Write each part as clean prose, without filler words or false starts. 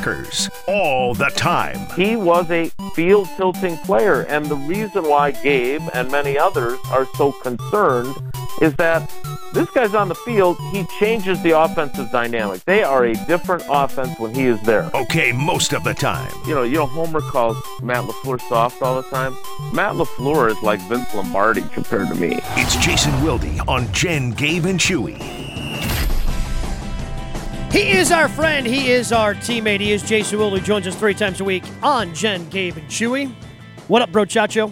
Packers all the time. He was a field-tilting player, and the reason why Gabe and many others are so concerned is that this guy's on the field, he changes the offensive dynamic. They are a different offense when he is there. Okay, most of the time. You know, Homer calls Matt LaFleur soft all the time. Matt LaFleur is like Vince Lombardi compared to me. It's Jason Wilde on Jen, Gabe, and Chewy. He is our friend. He is our teammate. He is Jason Wilde, who joins us 3 times a week on Jen, Gabe, and Chewy. What up, bro, Chacho?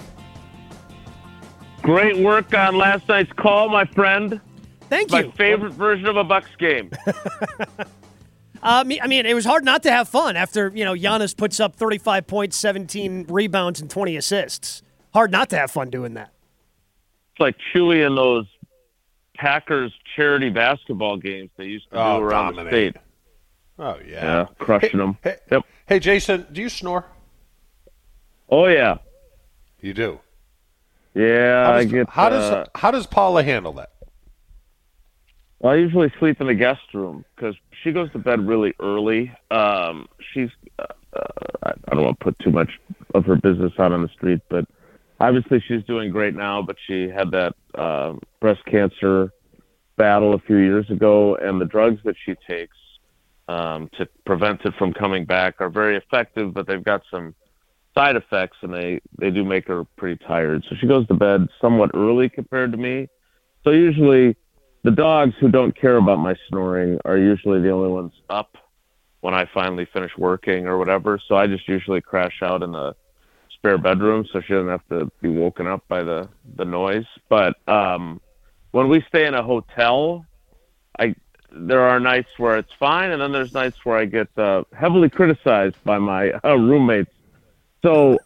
Great work on last night's call, my friend. Thank you. My favorite version of a Bucks game. I mean, it was hard not to have fun after, Giannis puts up 35 points, 17 rebounds, and 20 assists. Hard not to have fun doing that. It's like Chewy in those Packers charity basketball games they used to do around the state. Oh, yeah. Yeah, crushing them. Yep. Hey, Jason, do you snore? Oh, yeah. You do? Yeah, How does Paula handle that? Well, I usually sleep in the guest room because she goes to bed really early. She's I don't want to put too much of her business out on the street, but obviously she's doing great now. But she had that breast cancer battle a few years ago, and the drugs that she takes to prevent it from coming back are very effective, but they've got some side effects, and they do make her pretty tired. So she goes to bed somewhat early compared to me. So usually the dogs who don't care about my snoring are usually the only ones up when I finally finish working or whatever. So I just usually crash out in the spare bedroom so she doesn't have to be woken up by the noise. But when we stay in a hotel, there are nights where it's fine, and then there's nights where I get heavily criticized by my roommates. So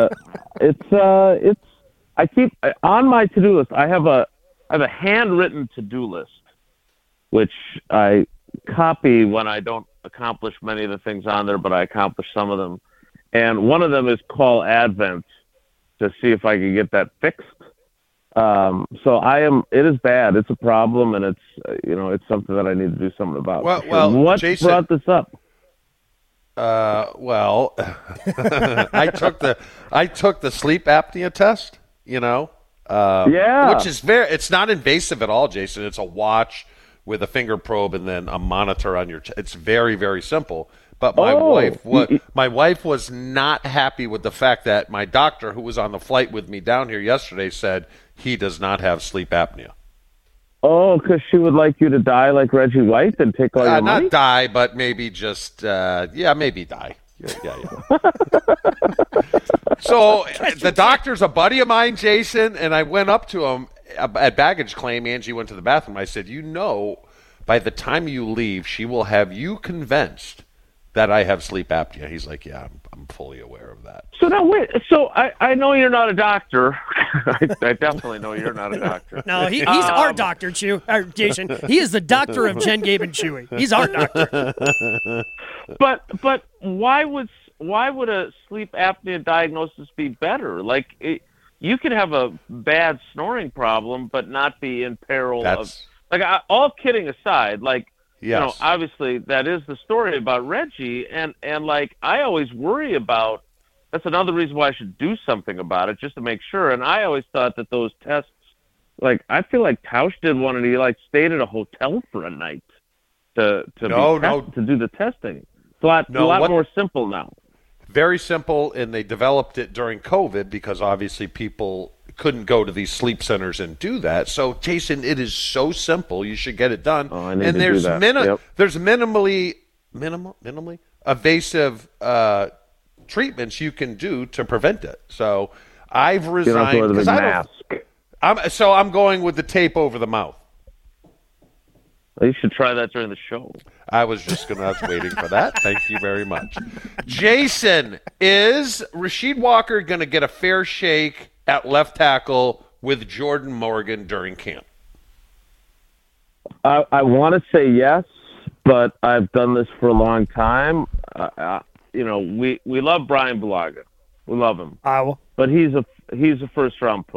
I keep on my to-do list. I have a handwritten to-do list, which I copy when I don't accomplish many of the things on there, but I accomplish some of them. And one of them is call Advent to see if I can get that fixed. It is bad. It's a problem, and it's something that I need to do something about. Well, what Jason, brought this up? I took the sleep apnea test, which is it's not invasive at all, Jason. It's a watch with a finger probe and then a monitor on your chest. It's very, very simple. But my wife was not happy with the fact that my doctor, who was on the flight with me down here yesterday, said he does not have sleep apnea. Oh, because she would like you to die like Reggie White and take all your money? Not die, but maybe just, maybe die. Yeah. So the doctor's a buddy of mine, Jason, and I went up to him at baggage claim. Angie went to the bathroom. I said, by the time you leave, she will have you convinced that I have sleep apnea. He's like, yeah, I'm fully aware of that. So now wait. So I know you're not a doctor. I definitely know you're not a doctor. No, he's our doctor, Jason. He is the doctor of Jen, Gabe, and Chewy. He's our doctor. But why would a sleep apnea diagnosis be better? Like you could have a bad snoring problem, but not be in peril of. Like all kidding aside, like. Yes. Obviously that is the story about Reggie, and like I always worry about. That's another reason why I should do something about it, just to make sure. And I always thought that those tests, like I feel like Tausch did one, and he like stayed at a hotel for a night to do the testing. It's a lot more simple now. Very simple, and they developed it during COVID because obviously people couldn't go to these sleep centers and do that. So, Jason, it is so simple. You should get it done. Oh, I need to do that. There's minimally evasive treatments you can do to prevent it. So, I've resigned because I'm going with the tape over the mouth. Well, you should try that during the show. I was waiting for that. Thank you very much. Jason, is Rasheed Walker going to get a fair shake at left tackle with Jordan Morgan during camp? I want to say yes, but I've done this for a long time. We love Brian Bulaga. We love him. But he's a first round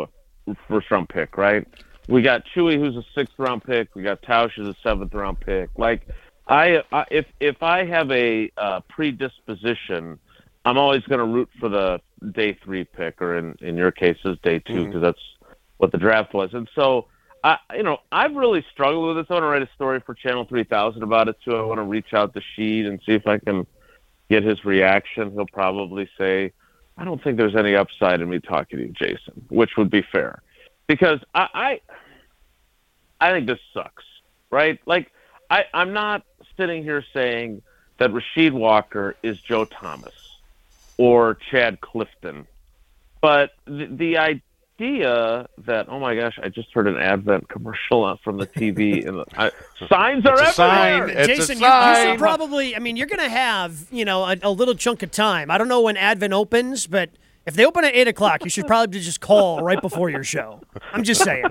pick, right? We got Chewy, who's a 6th round pick. We got Tausch, who's a 7th round pick. Like, If I have a predisposition, I'm always going to root for the day 3 pick, or in your case, is day 2, because that's what the draft was. And so, I've really struggled with this. I want to write a story for Channel 3000 about it too. I want to reach out to Sheed and see if I can get his reaction. He'll probably say, "I don't think there's any upside in me talking to you, Jason," which would be fair, because I think this sucks, right? Like, I'm not sitting here saying that Rasheed Walker is Joe Thomas or Chad Clifton, but the idea that, oh my gosh, I just heard an Advent commercial from the TV, and signs are everywhere. Jason, you should probably, you're going to have, a little chunk of time. I don't know when Advent opens, but if they open at 8 o'clock, you should probably just call right before your show. I'm just saying.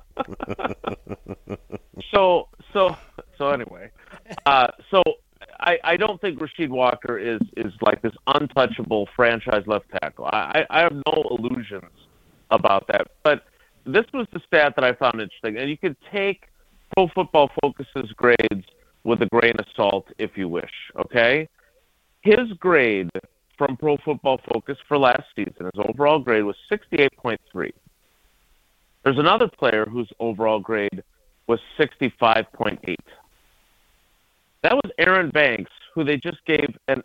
So anyway, I don't think Rasheed Walker is like this untouchable franchise left tackle. I have no illusions about that. But this was the stat that I found interesting, and you could take Pro Football Focus's grades with a grain of salt if you wish. Okay, his grade from Pro Football Focus for last season, his overall grade was 68.3. There's another player whose overall grade was 65.8. That was Aaron Banks, who they just gave an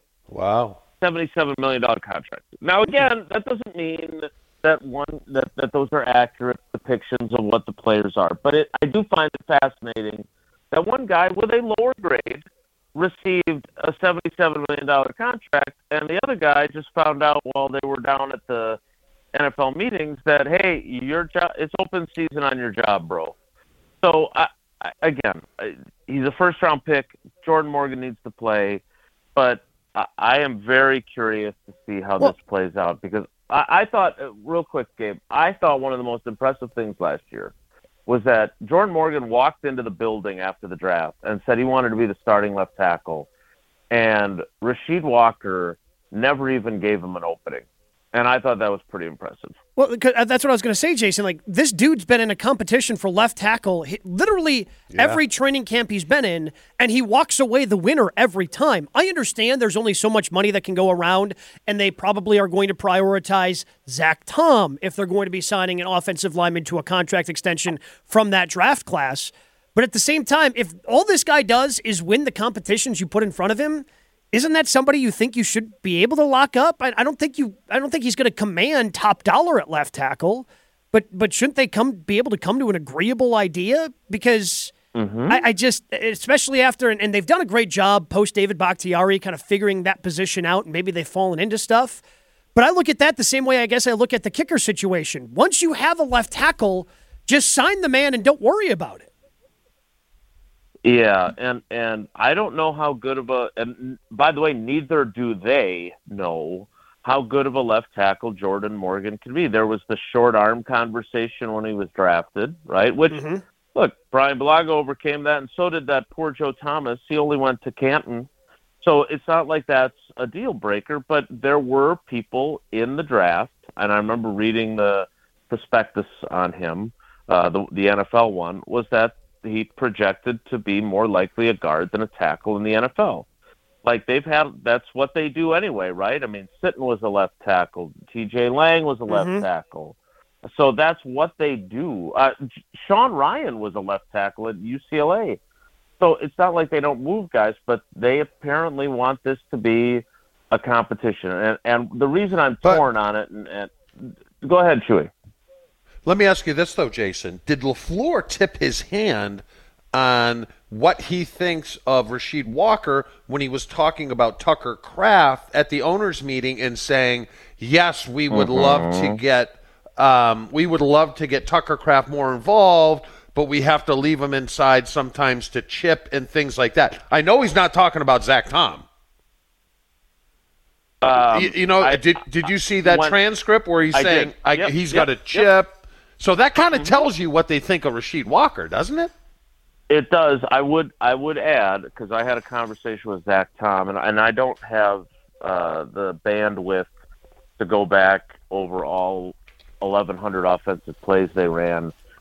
$77 million contract. Now, again, that doesn't mean that those are accurate depictions of what the players are. But I do find it fascinating that one guy with a lower grade received a $77 million contract, and the other guy just found out while they were down at the NFL meetings that, hey, your job, it's open season on your job, bro. So, again, he's a first-round pick. Jordan Morgan needs to play. But I am very curious to see how this plays out, because I thought, real quick, Gabe, I thought one of the most impressive things last year was that Jordan Morgan walked into the building after the draft and said he wanted to be the starting left tackle, and Rasheed Walker never even gave him an opening. And I thought that was pretty impressive. Well, that's what I was going to say, Jason. Like, this dude's been in a competition for left tackle literally every training camp he's been in, and he walks away the winner every time. I understand there's only so much money that can go around, and they probably are going to prioritize Zach Tom if they're going to be signing an offensive lineman to a contract extension from that draft class. But at the same time, if all this guy does is win the competitions you put in front of him, isn't that somebody you think you should be able to lock up? I don't think he's going to command top dollar at left tackle, but shouldn't they be able to come to an agreeable idea? Because I just, especially after, and they've done a great job post David Bakhtiari kind of figuring that position out, and maybe they've fallen into stuff. But I look at that the same way I guess I look at the kicker situation. Once you have a left tackle, just sign the man and don't worry about it. Yeah, and I don't know how good of and by the way, neither do they know how good of a left tackle Jordan Morgan can be. There was the short arm conversation when he was drafted, right? Which, look, Brian Bulaga overcame that, and so did that poor Joe Thomas. He only went to Canton. So it's not like that's a deal breaker, but there were people in the draft, and I remember reading the prospectus on him, the NFL one, was that he projected to be more likely a guard than a tackle in the NFL. Like, that's what they do anyway, right? I mean, Sitton was a left tackle. TJ Lang was a left tackle. So that's what they do. Sean Ryan was a left tackle at UCLA. So it's not like they don't move guys, but they apparently want this to be a competition. And the reason I'm torn on it, and go ahead, Chewy. Let me ask you this, though, Jason. Did LaFleur tip his hand on what he thinks of Rasheed Walker when he was talking about Tucker Kraft at the owners' meeting and saying, yes, we would love to get Tucker Kraft more involved, but we have to leave him inside sometimes to chip and things like that? I know he's not talking about Zach Tom. Did you see that transcript where he's saying he's got a chip? Yep. So that kind of tells you what they think of Rasheed Walker, doesn't it? It does. I would add, because I had a conversation with Zach Tom, and I don't have the bandwidth to go back over all 1,100 offensive plays they ran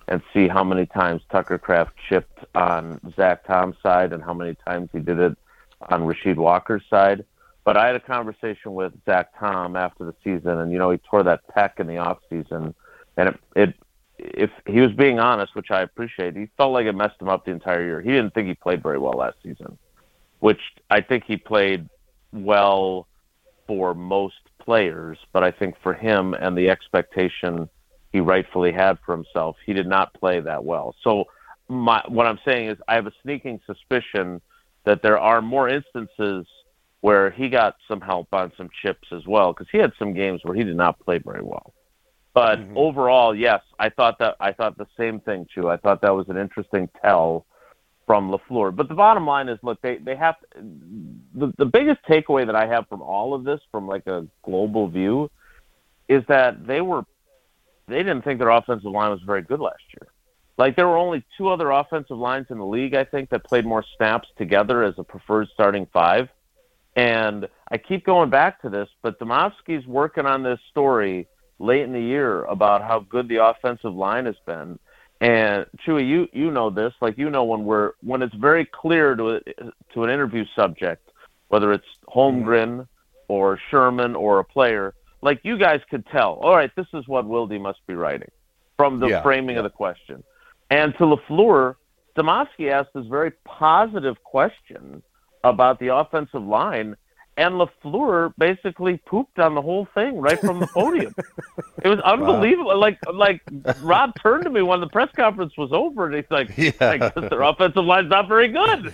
and see how many times Tucker Kraft chipped on Zach Tom's side and how many times he did it on Rasheed Walker's side. But I had a conversation with Zach Tom after the season, and, he tore that pec in the offseason. And if he was being honest, which I appreciate, he felt like it messed him up the entire year. He didn't think he played very well last season, which I think he played well for most players. But I think for him and the expectation he rightfully had for himself, he did not play that well. So what I'm saying is I have a sneaking suspicion that there are more instances where he got some help on some chips as well, because he had some games where he did not play very well. But overall, yes, I thought the same thing, Chew. I thought that was an interesting tell from LaFleur. But the bottom line is, look, they have the biggest takeaway that I have from all of this, from like a global view, is that they didn't think their offensive line was very good last year. Like, there were only 2 other offensive lines in the league, I think, that played more snaps together as a preferred starting 5. And I keep going back to this, but Demovsky's working on this story late in the year about how good the offensive line has been. And Chewy, you know this, like, when it's very clear to an interview subject, whether it's Holmgren or Sherman or a player, like, you guys could tell, all right, this is what Wilde must be writing from the framing of the question. And to LaFleur, Demovsky asked this very positive question about the offensive line, and LaFleur basically pooped on the whole thing right from the podium. It was unbelievable. Wow. Like Rob turned to me when the press conference was over, and he's like, I guess their offensive line's not very good.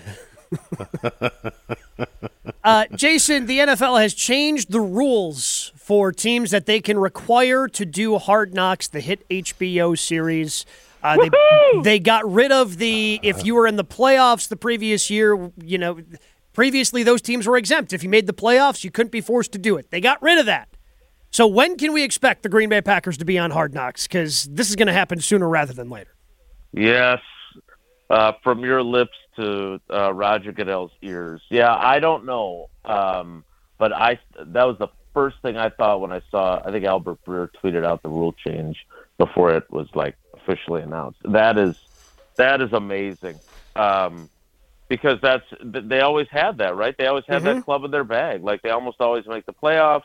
Jason, the NFL has changed the rules for teams that they can require to do Hard Knocks, the hit HBO series. They got rid of if you were in the playoffs the previous year, previously those teams were exempt. If you made the playoffs, you couldn't be forced to do it. They got rid of that. So when can we expect the Green Bay Packers to be on Hard Knocks? Because this is going to happen sooner rather than later. Yes. From your lips to Roger Goodell's ears. Yeah, I don't know. But that was the first thing I thought when I saw, I think Albert Breer tweeted out the rule change before it was like officially announced. That is amazing. Because they always had that, right? They always had that club in their bag. Like, they almost always make the playoffs.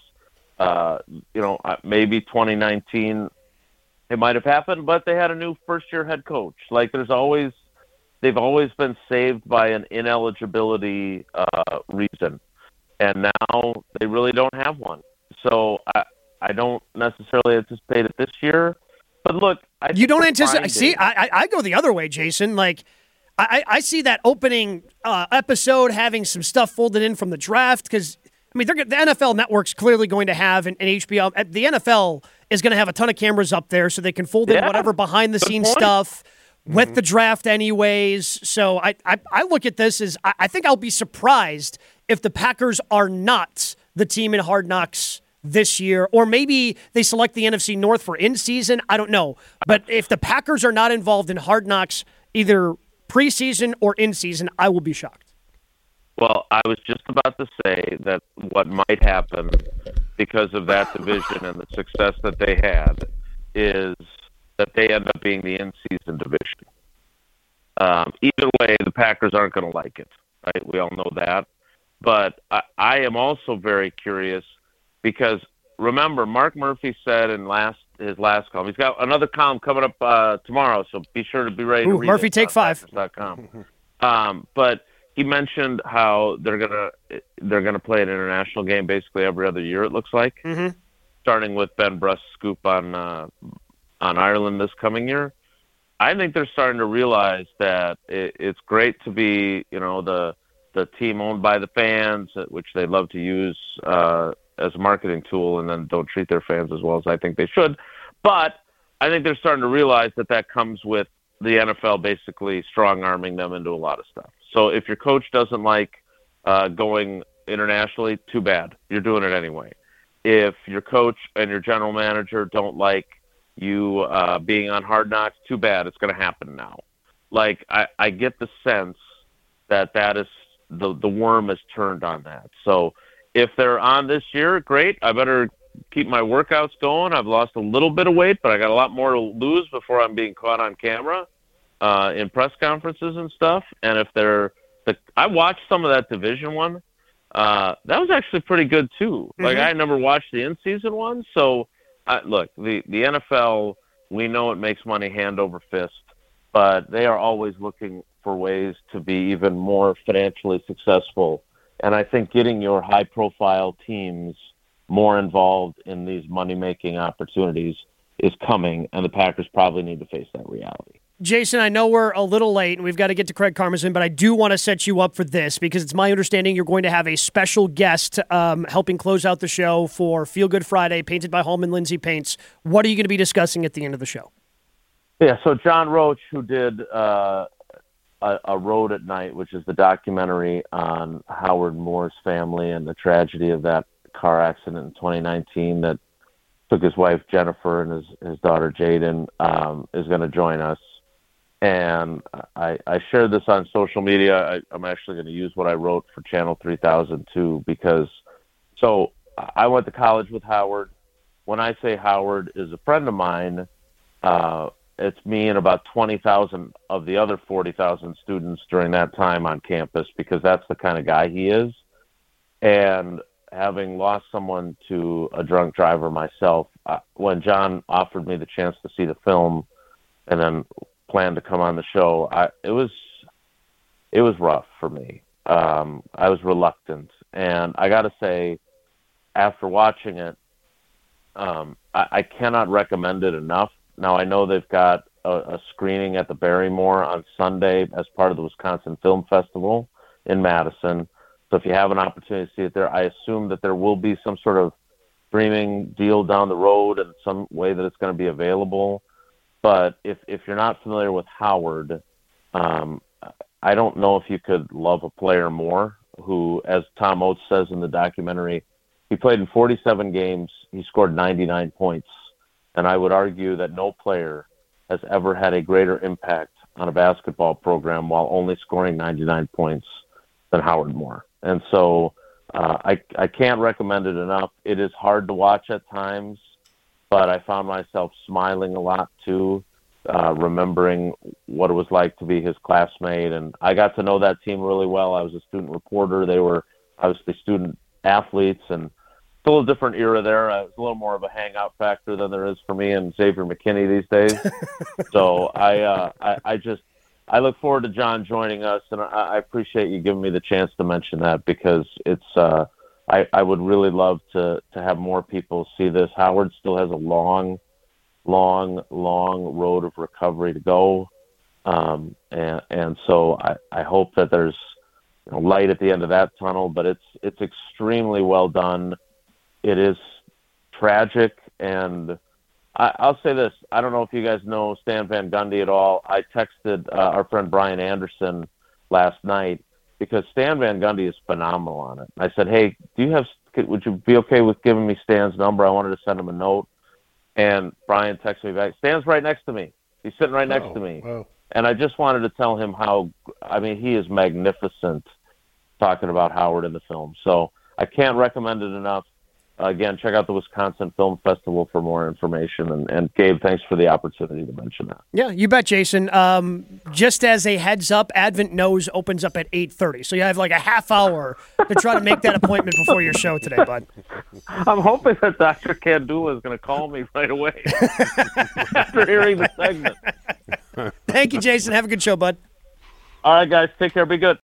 Maybe 2019 it might have happened, but they had a new first-year head coach. Like, they've always been saved by an ineligibility reason, and now they really don't have one. So I don't necessarily anticipate it this year. But look, you don't anticipate. See, I go the other way, Jason. Like, I see that opening episode having some stuff folded in from the draft, because the NFL Network's clearly going to have an HBO. The NFL is going to have a ton of cameras up there, so they can fold in whatever behind-the-scenes stuff with the draft anyways. So I look at this as, I think I'll be surprised if the Packers are not the team in Hard Knocks this year, or maybe they select the NFC North for in-season. I don't know. But if the Packers are not involved in Hard Knocks, either preseason or in-season, I will be shocked. Well, I was just about to say that what might happen because of that division and the success that they had is that they end up being the in-season division. Either way, the Packers aren't going to like it, right? We all know that. But I am also very curious because, remember, Mark Murphy said in his last column, he's got another column coming up tomorrow, so be sure to be ready to read Murphy it. Take 5. But he mentioned how they're gonna play an international game basically every other year. It looks like, starting with Ben Brust's scoop on Ireland this coming year. I think they're starting to realize that it's great to be, the team owned by the fans, which they love to use as a marketing tool, and then don't treat their fans as well as I think they should. But I think they're starting to realize that comes with the NFL basically strong-arming them into a lot of stuff. So if your coach doesn't like going internationally, too bad. You're doing it anyway. If your coach and your general manager don't like you being on Hard Knocks, too bad. It's going to happen now. Like, I get the sense that is the worm is turned on that. So if they're on this year, great. I better keep my workouts going. I've lost a little bit of weight, but I got a lot more to lose before I'm being caught on camera in press conferences and stuff. And if I watched some of that Division One. That was actually pretty good too. Like I never watched the in-season one, so look, the NFL, we know it makes money hand over fist, but they are always looking for ways to be even more financially successful. And I think getting your high-profile teams more involved in these money-making opportunities is coming, and the Packers probably need to face that reality. Jason, I know we're a little late and we've got to get to Craig Karmazin, but I do want to set you up for this because it's my understanding you're going to have a special guest helping close out the show for Feel Good Friday, painted by Hallman Lindsay Paints. What are you going to be discussing at the end of the show? Yeah, so John Roach, who did a Road at Night, which is the documentary on Howard Moore's family and the tragedy of that car accident in 2019 that took his wife Jennifer and his daughter Jaden, is going to join us. And I shared this on social media. I'm actually going to use what I wrote for Channel 3000 too, because I went to college with Howard. When I say Howard is a friend of mine, it's me and about 20,000 of the other 40,000 students during that time on campus, because that's the kind of guy he is. And having lost someone to a drunk driver myself, when John offered me the chance to see the film and then planned to come on the show, it was rough for me. I was reluctant, and I got to say, after watching it, I cannot recommend it enough. Now I know they've got a screening at the Barrymore on Sunday as part of the Wisconsin Film Festival in Madison. So if you have an opportunity to see it there, I assume that there will be some sort of streaming deal down the road and some way that it's going to be available. But if you're not familiar with Howard, I don't know if you could love a player more who, as Tom Oates says in the documentary, he played in 47 games. He scored 99 points. And I would argue that no player has ever had a greater impact on a basketball program while only scoring 99 points than Howard Moore. And so I can't recommend it enough. It is hard to watch at times, but I found myself smiling a lot too, remembering what it was like to be his classmate. And I got to know that team really well. I was a student reporter. They were obviously student athletes, and it's a little different era there. It's a little more of a hangout factor than there is for me and Xavier McKinney these days. So I look forward to John joining us, and I appreciate you giving me the chance to mention that, because it's I would really love to have more people see this. Howard still has a long road of recovery to go, and so I hope that there's light at the end of that tunnel. But it's extremely well done. It is tragic, and I'll say this. I don't know if you guys know Stan Van Gundy at all. I texted our friend Brian Anderson last night because Stan Van Gundy is phenomenal on it. I said, hey, would you be okay with giving me Stan's number? I wanted to send him a note. And Brian texted me back, Stan's right next to me. He's sitting right next to me. Wow. And I just wanted to tell him he is magnificent talking about Howard in the film. So I can't recommend it enough. Again, check out the Wisconsin Film Festival for more information. And Gabe, thanks for the opportunity to mention that. Yeah, you bet, Jason. Just as a heads up, Advent Nose opens up at 8:30, so you have like a half hour to try to make that appointment before your show today, bud. I'm hoping that Dr. Kandula is going to call me right away after hearing the segment. Thank you, Jason. Have a good show, bud. All right, guys. Take care. Be good.